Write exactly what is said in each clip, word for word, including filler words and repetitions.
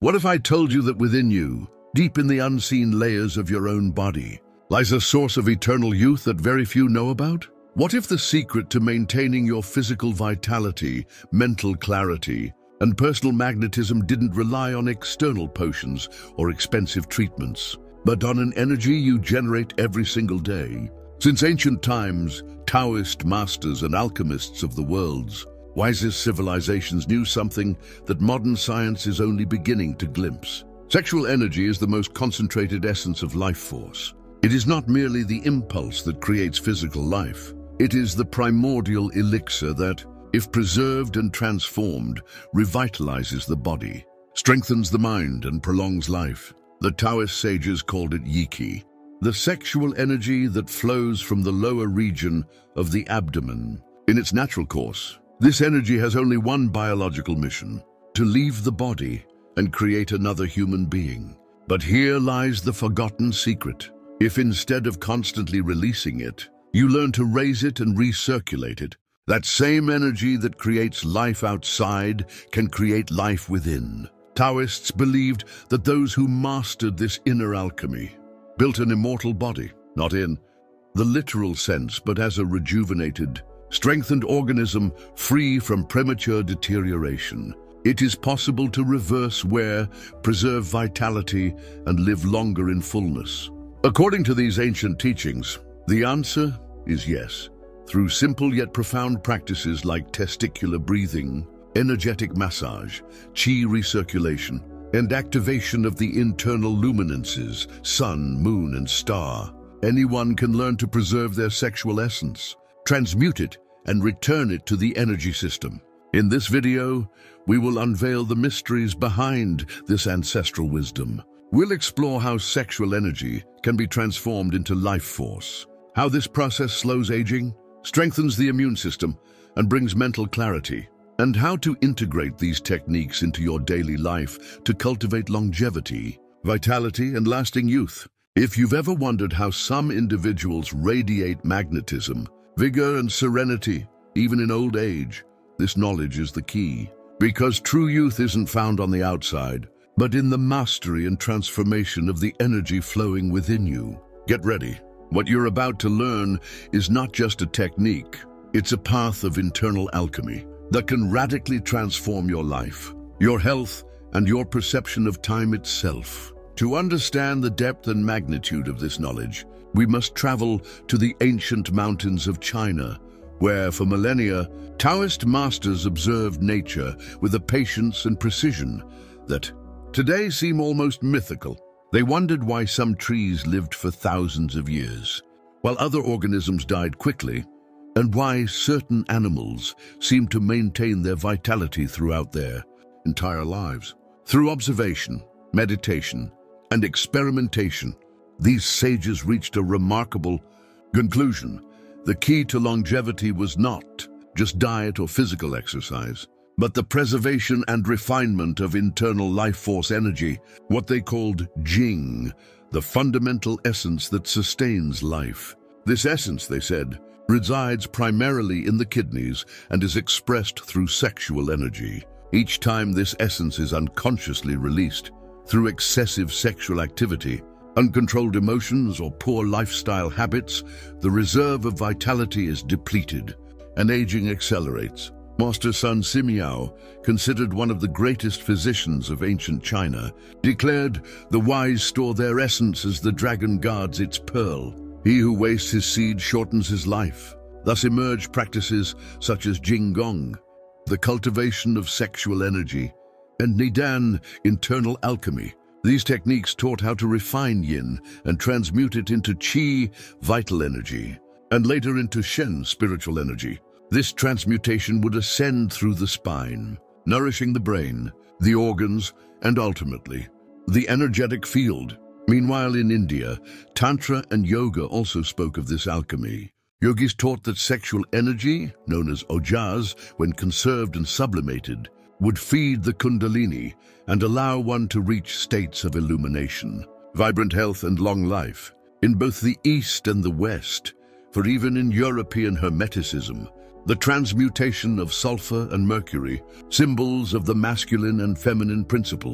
What if I told you that within you, deep in the unseen layers of your own body, lies a source of eternal youth that very few know about? What if the secret to maintaining your physical vitality, mental clarity, and personal magnetism didn't rely on external potions or expensive treatments, but on an energy you generate every single day? Since ancient times, Taoist masters and alchemists of the world's wisest civilizations knew something that modern science is only beginning to glimpse. Sexual energy is the most concentrated essence of life force. It is not merely the impulse that creates physical life. It is the primordial elixir that, if preserved and transformed, revitalizes the body, strengthens the mind, and prolongs life. The Taoist sages called it Yi-Qi, the sexual energy that flows from the lower region of the abdomen. In its natural course, this energy has only one biological mission: to leave the body and create another human being. But here lies the forgotten secret. If instead of constantly releasing it, you learn to raise it and recirculate it, that same energy that creates life outside can create life within. Taoists believed that those who mastered this inner alchemy built an immortal body, not in the literal sense, but as a rejuvenated, strengthened organism free from premature deterioration. It is possible to reverse wear, preserve vitality, and live longer in fullness. According to these ancient teachings, the answer is yes. Through simple yet profound practices like testicular breathing, energetic massage, qi recirculation, and activation of the internal luminances, sun, moon, and star, anyone can learn to preserve their sexual essence, transmute it, and return it to the energy system. In this video, we will unveil the mysteries behind this ancestral wisdom. We'll explore how sexual energy can be transformed into life force, how this process slows aging, strengthens the immune system, and brings mental clarity, and how to integrate these techniques into your daily life to cultivate longevity, vitality, and lasting youth. If you've ever wondered how some individuals radiate magnetism, vigor, and serenity, even in old age, this knowledge is the key. Because true youth isn't found on the outside, but in the mastery and transformation of the energy flowing within you. Get ready. What you're about to learn is not just a technique, it's a path of internal alchemy that can radically transform your life, your health, and your perception of time itself. To understand the depth and magnitude of this knowledge, we must travel to the ancient mountains of China, where, for millennia, Taoist masters observed nature with a patience and precision that today seem almost mythical. They wondered why some trees lived for thousands of years, while other organisms died quickly, and why certain animals seemed to maintain their vitality throughout their entire lives. Through observation, meditation, and experimentation, these sages reached a remarkable conclusion. The key to longevity was not just diet or physical exercise, but the preservation and refinement of internal life force energy, what they called Jing, the fundamental essence that sustains life. This essence, they said, resides primarily in the kidneys and is expressed through sexual energy. Each time this essence is unconsciously released, through excessive sexual activity, uncontrolled emotions, or poor lifestyle habits, the reserve of vitality is depleted, and aging accelerates. Master Sun Simiao, considered one of the greatest physicians of ancient China, declared, "The wise store their essence as the dragon guards its pearl. He who wastes his seed shortens his life." Thus emerged practices such as Jingong, the cultivation of sexual energy, and Nidan, internal alchemy. These techniques taught how to refine yin and transmute it into qi, vital energy, and later into shen, spiritual energy. This transmutation would ascend through the spine, nourishing the brain, the organs, and ultimately, the energetic field. Meanwhile, in India, Tantra and Yoga also spoke of this alchemy. Yogis taught that sexual energy, known as ojas, when conserved and sublimated, would feed the kundalini and allow one to reach states of illumination, vibrant health, and long life. In both the East and the West, for even in European Hermeticism, the transmutation of sulfur and mercury, symbols of the masculine and feminine principles,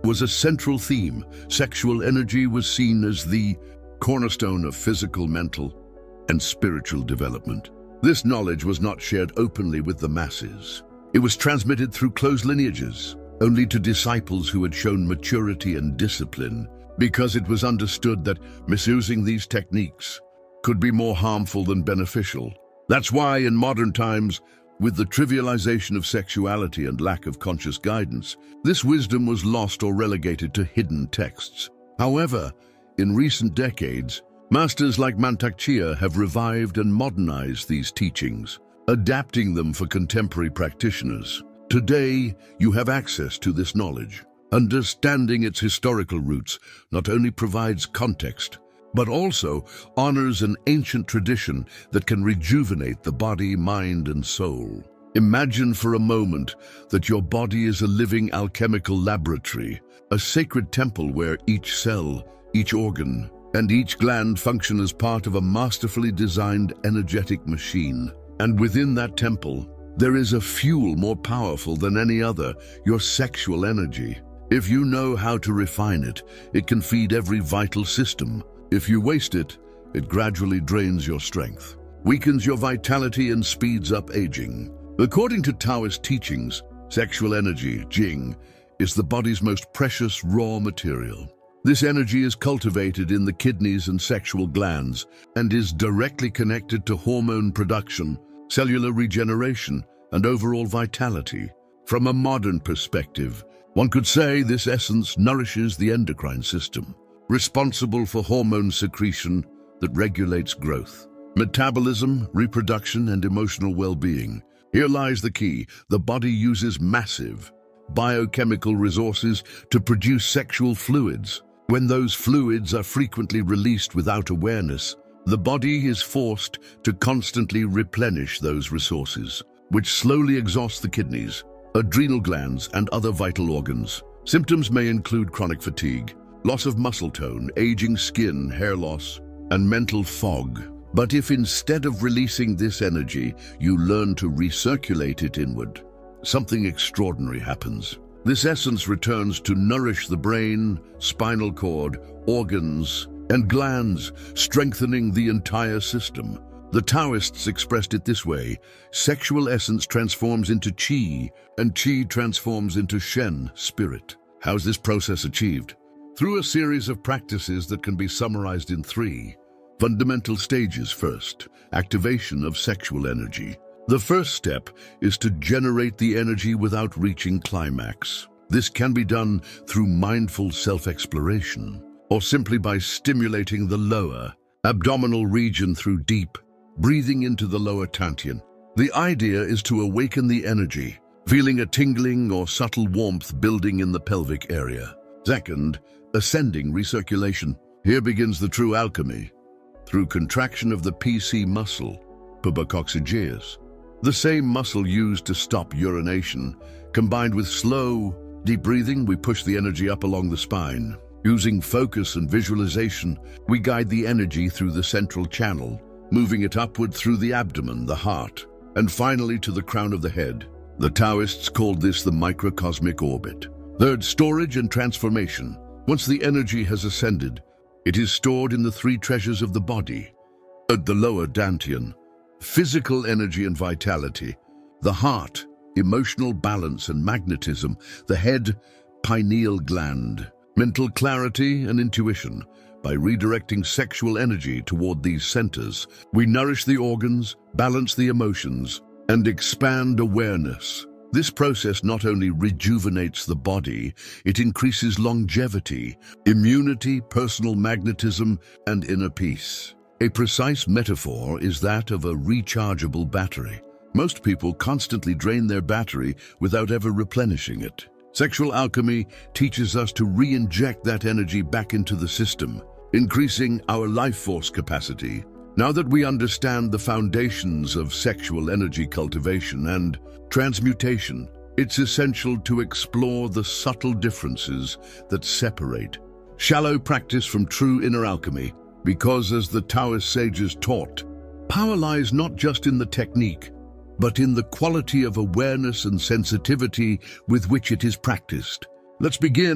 was a central theme. Sexual energy was seen as the cornerstone of physical, mental, and spiritual development. This knowledge was not shared openly with the masses. It was transmitted through close lineages, only to disciples who had shown maturity and discipline, because it was understood that misusing these techniques could be more harmful than beneficial. That's why in modern times, with the trivialization of sexuality and lack of conscious guidance, this wisdom was lost or relegated to hidden texts. However, in recent decades, masters like Mantak Chia have revived and modernized these teachings, adapting them for contemporary practitioners. Today, you have access to this knowledge. Understanding its historical roots not only provides context, but also honors an ancient tradition that can rejuvenate the body, mind, and soul. Imagine for a moment that your body is a living alchemical laboratory, a sacred temple where each cell, each organ, and each gland function as part of a masterfully designed energetic machine. And within that temple, there is a fuel more powerful than any other, your sexual energy. If you know how to refine it, it can feed every vital system. If you waste it, it gradually drains your strength, weakens your vitality, and speeds up aging. According to Taoist teachings, sexual energy, Jing, is the body's most precious raw material. This energy is cultivated in the kidneys and sexual glands and is directly connected to hormone production, cellular regeneration, and overall vitality. From a modern perspective, one could say this essence nourishes the endocrine system, responsible for hormone secretion that regulates growth, metabolism, reproduction, and emotional well-being. Here lies the key. The body uses massive biochemical resources to produce sexual fluids. When those fluids are frequently released without awareness, the body is forced to constantly replenish those resources, which slowly exhaust the kidneys, adrenal glands, and other vital organs. Symptoms may include chronic fatigue, loss of muscle tone, aging skin, hair loss, and mental fog. But if instead of releasing this energy, you learn to recirculate it inward, something extraordinary happens. This essence returns to nourish the brain, spinal cord, organs, and glands, strengthening the entire system. The Taoists expressed it this way: sexual essence transforms into qi, and qi transforms into shen, spirit. How's this process achieved? Through a series of practices that can be summarized in three fundamental stages. First, activation of sexual energy. The first step is to generate the energy without reaching climax. This can be done through mindful self-exploration, or simply by stimulating the lower abdominal region through deep breathing into the lower dantian. The idea is to awaken the energy, feeling a tingling or subtle warmth building in the pelvic area. Second, ascending recirculation. Here begins the true alchemy. Through contraction of the P C muscle, pubococcygeus, the same muscle used to stop urination, combined with slow, deep breathing, we push the energy up along the spine. Using focus and visualization, we guide the energy through the central channel, moving it upward through the abdomen, the heart, and finally to the crown of the head. The Taoists called this the microcosmic orbit. Third, storage and transformation. Once the energy has ascended, it is stored in the three treasures of the body. At the lower dantian, physical energy and vitality; the heart, emotional balance and magnetism; the head, pineal gland, mental clarity and intuition. By redirecting sexual energy toward these centers, we nourish the organs, balance the emotions, and expand awareness. This process not only rejuvenates the body, it increases longevity, immunity, personal magnetism, and inner peace. A precise metaphor is that of a rechargeable battery. Most people constantly drain their battery without ever replenishing it. Sexual alchemy teaches us to re-inject that energy back into the system, increasing our life force capacity. Now that we understand the foundations of sexual energy cultivation and transmutation, it's essential to explore the subtle differences that separate shallow practice from true inner alchemy, because as the Taoist sages taught, power lies not just in the technique, but in the quality of awareness and sensitivity with which it is practiced. Let's begin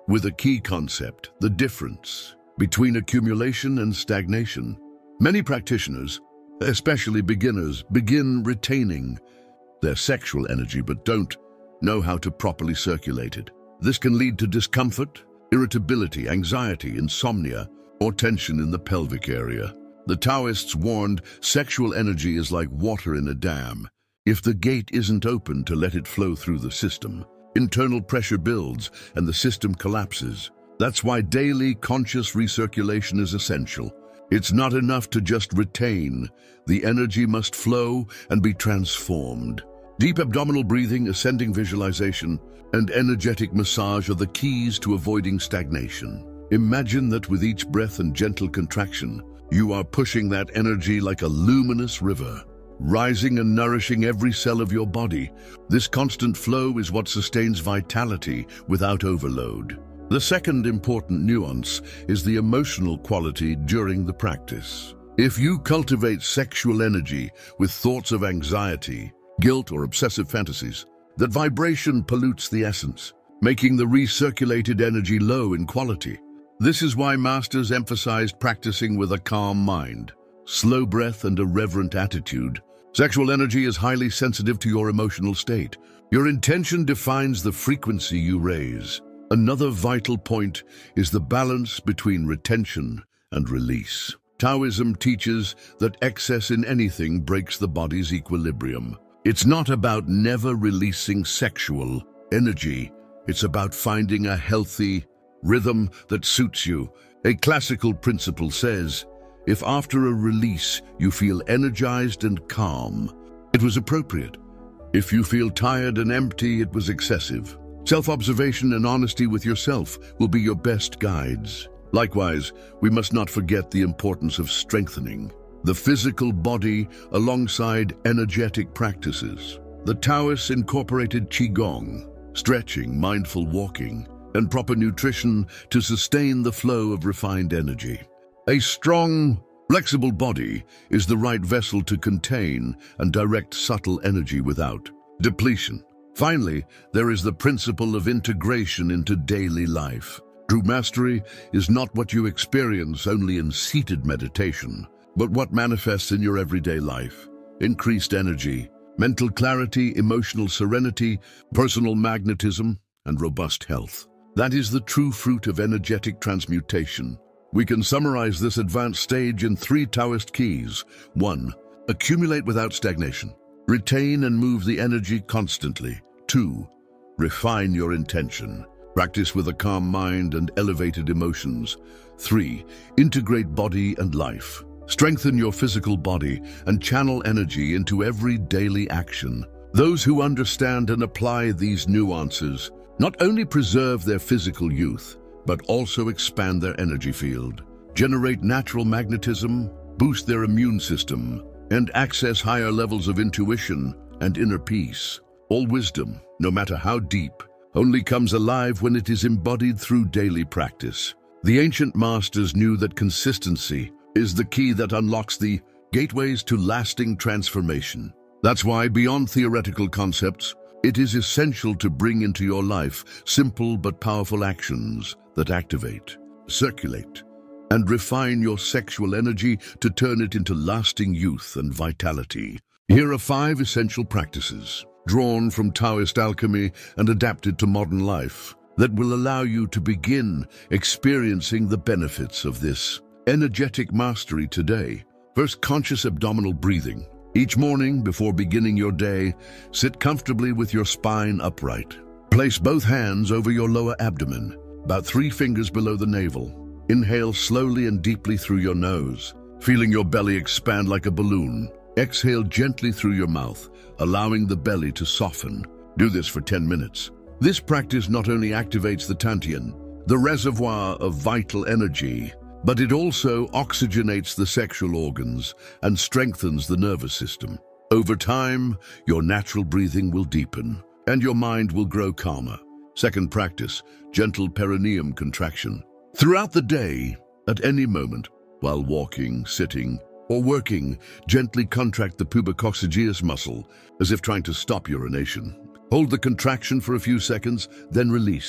with a key concept: the difference between accumulation and stagnation. Many practitioners, especially beginners, begin retaining their sexual energy but don't know how to properly circulate it. This can lead to discomfort, irritability, anxiety, insomnia, or tension in the pelvic area. The Taoists warned sexual energy is like water in a dam. If the gate isn't open to let it flow through the system, internal pressure builds and the system collapses. That's why daily conscious recirculation is essential. It's not enough to just retain. The energy must flow and be transformed. Deep abdominal breathing, ascending visualization, and energetic massage are the keys to avoiding stagnation. Imagine that with each breath and gentle contraction, you are pushing that energy like a luminous river, rising and nourishing every cell of your body. This constant flow is what sustains vitality without overload. The second important nuance is the emotional quality during the practice. If you cultivate sexual energy with thoughts of anxiety, guilt, or obsessive fantasies, that vibration pollutes the essence, making the recirculated energy low in quality. This is why masters emphasized practicing with a calm mind, slow breath, and a reverent attitude. Sexual energy is highly sensitive to your emotional state. Your intention defines the frequency you raise. Another vital point is the balance between retention and release. Taoism teaches that excess in anything breaks the body's equilibrium. It's not about never releasing sexual energy. It's about finding a healthy rhythm that suits you. A classical principle says, if after a release you feel energized and calm, it was appropriate. If you feel tired and empty, it was excessive. Self-observation and honesty with yourself will be your best guides. Likewise, we must not forget the importance of strengthening the physical body alongside energetic practices. The Taoists incorporated Qigong, stretching, mindful walking, and proper nutrition to sustain the flow of refined energy. A strong, flexible body is the right vessel to contain and direct subtle energy without depletion. Finally, there is the principle of integration into daily life. True mastery is not what you experience only in seated meditation, but what manifests in your everyday life. Increased energy, mental clarity, emotional serenity, personal magnetism, and robust health. That is the true fruit of energetic transmutation. We can summarize this advanced stage in three Taoist keys. One, accumulate without stagnation. Retain and move the energy constantly. Two, refine your intention. Practice with a calm mind and elevated emotions. Three, integrate body and life. Strengthen your physical body and channel energy into every daily action. Those who understand and apply these nuances not only preserve their physical youth, but also expand their energy field, generate natural magnetism, boost their immune system, and access higher levels of intuition and inner peace. All wisdom, no matter how deep, only comes alive when it is embodied through daily practice. The ancient masters knew that consistency is the key that unlocks the gateways to lasting transformation. That's why, beyond theoretical concepts, it is essential to bring into your life simple but powerful actions that activate, circulate, and refine your sexual energy to turn it into lasting youth and vitality. Here are five essential practices, drawn from Taoist alchemy and adapted to modern life, that will allow you to begin experiencing the benefits of this energetic mastery today. First, conscious abdominal breathing. Each morning, before beginning your day, sit comfortably with your spine upright. Place both hands over your lower abdomen, about three fingers below the navel. Inhale slowly and deeply through your nose, feeling your belly expand like a balloon. Exhale gently through your mouth, allowing the belly to soften. Do this for ten minutes. This practice not only activates the Dantian, the reservoir of vital energy, but it also oxygenates the sexual organs and strengthens the nervous system. Over time, your natural breathing will deepen and your mind will grow calmer. Second practice, gentle perineum contraction. Throughout the day, at any moment, while walking, sitting, or working, gently contract the pubococcygeus muscle as if trying to stop urination. Hold the contraction for a few seconds, then release.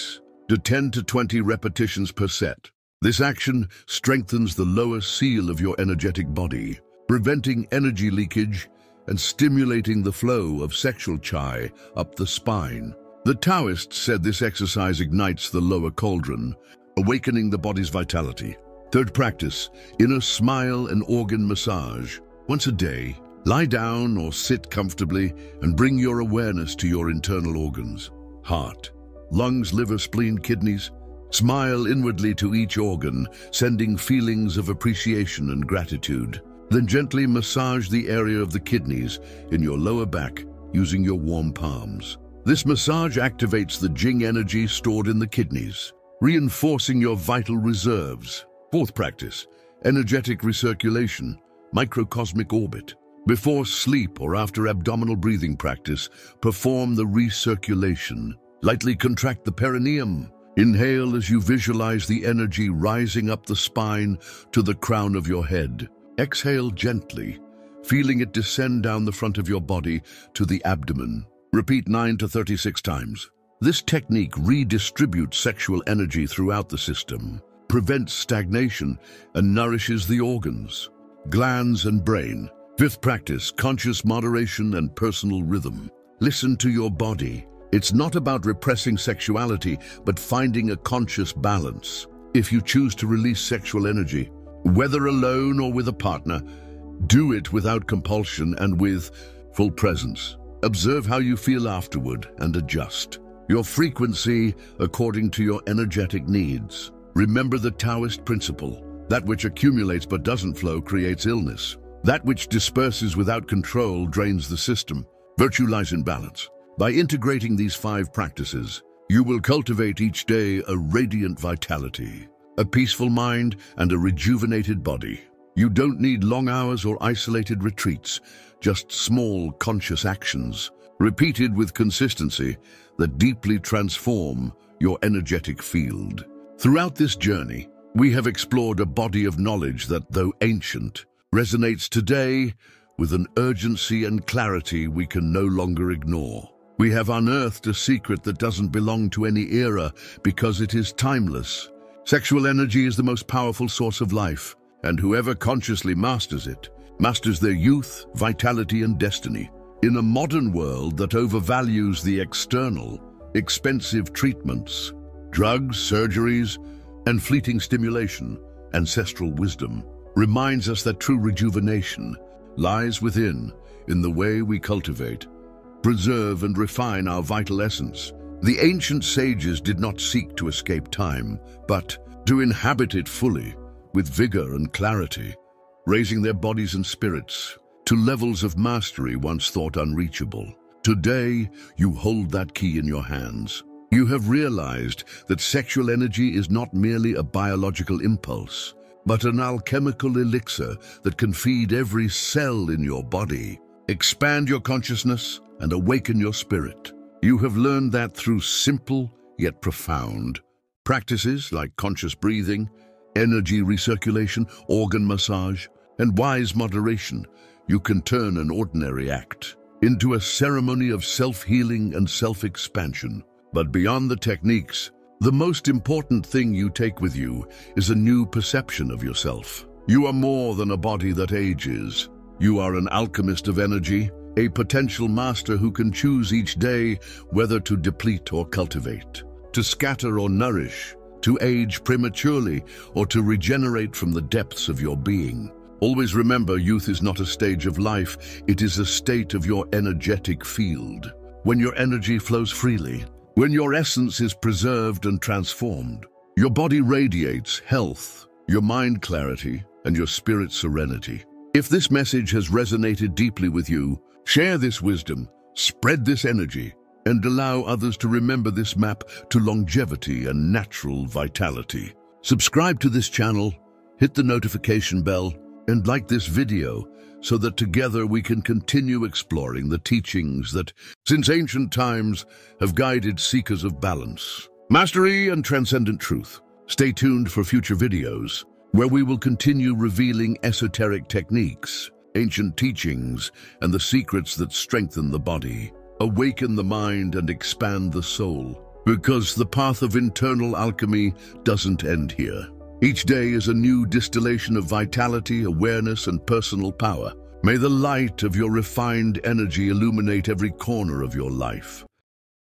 to ten to twenty repetitions per set. This action strengthens the lower seal of your energetic body, preventing energy leakage and stimulating the flow of sexual chi up the spine. The Taoists said this exercise ignites the lower cauldron, awakening the body's vitality. Third practice, inner smile and organ massage. Once a day, lie down or sit comfortably and bring your awareness to your internal organs. Heart, lungs, liver, spleen, kidneys. Smile inwardly to each organ, sending feelings of appreciation and gratitude. Then gently massage the area of the kidneys in your lower back using your warm palms. This massage activates the Jing energy stored in the kidneys, reinforcing your vital reserves. Fourth practice, energetic recirculation, microcosmic orbit. Before sleep or after abdominal breathing practice, perform the recirculation. Lightly contract the perineum. Inhale as you visualize the energy rising up the spine to the crown of your head. Exhale gently, feeling it descend down the front of your body to the abdomen. Repeat nine to thirty-six times. This technique redistributes sexual energy throughout the system, prevents stagnation, and nourishes the organs, glands, and brain. Fifth practice, conscious moderation and personal rhythm. Listen to your body. It's not about repressing sexuality, but finding a conscious balance. If you choose to release sexual energy, whether alone or with a partner, do it without compulsion and with full presence. Observe how you feel afterward and adjust your frequency according to your energetic needs. Remember the Taoist principle: that which accumulates but doesn't flow creates illness. That which disperses without control drains the system. Virtue lies in balance. By integrating these five practices, you will cultivate each day a radiant vitality, a peaceful mind, and a rejuvenated body. You don't need long hours or isolated retreats, just small, conscious actions, repeated with consistency, that deeply transform your energetic field. Throughout this journey, we have explored a body of knowledge that, though ancient, resonates today with an urgency and clarity we can no longer ignore. We have unearthed a secret that doesn't belong to any era because it is timeless. Sexual energy is the most powerful source of life, and whoever consciously masters it, masters their youth, vitality, and destiny. In a modern world that overvalues the external, expensive treatments, drugs, surgeries, and fleeting stimulation, ancestral wisdom reminds us that true rejuvenation lies within, in the way we cultivate, preserve, and refine our vital essence. The ancient sages did not seek to escape time, but to inhabit it fully, with vigor and clarity, raising their bodies and spirits to levels of mastery once thought unreachable. Today, you hold that key in your hands. You have realized that sexual energy is not merely a biological impulse, but an alchemical elixir that can feed every cell in your body, expand your consciousness, and awaken your spirit. You have learned that through simple yet profound practices like conscious breathing, energy recirculation, organ massage, and wise moderation, you can turn an ordinary act into a ceremony of self-healing and self-expansion. But beyond the techniques, the most important thing you take with you is a new perception of yourself. You are more than a body that ages. You are an alchemist of energy, a potential master who can choose each day whether to deplete or cultivate, to scatter or nourish, to age prematurely or to regenerate from the depths of your being. Always remember, youth is not a stage of life, it is a state of your energetic field. When your energy flows freely, when your essence is preserved and transformed, your body radiates health, your mind clarity, and your spirit serenity. If this message has resonated deeply with you, share this wisdom, spread this energy, and allow others to remember this map to longevity and natural vitality. Subscribe to this channel, hit the notification bell, and like this video so that together we can continue exploring the teachings that, since ancient times, have guided seekers of balance, mastery, and transcendent truth. Stay tuned for future videos, where we will continue revealing esoteric techniques, ancient teachings, and the secrets that strengthen the body, awaken the mind, and expand the soul. Because the path of internal alchemy doesn't end here. Each day is a new distillation of vitality, awareness, and personal power. May the light of your refined energy illuminate every corner of your life.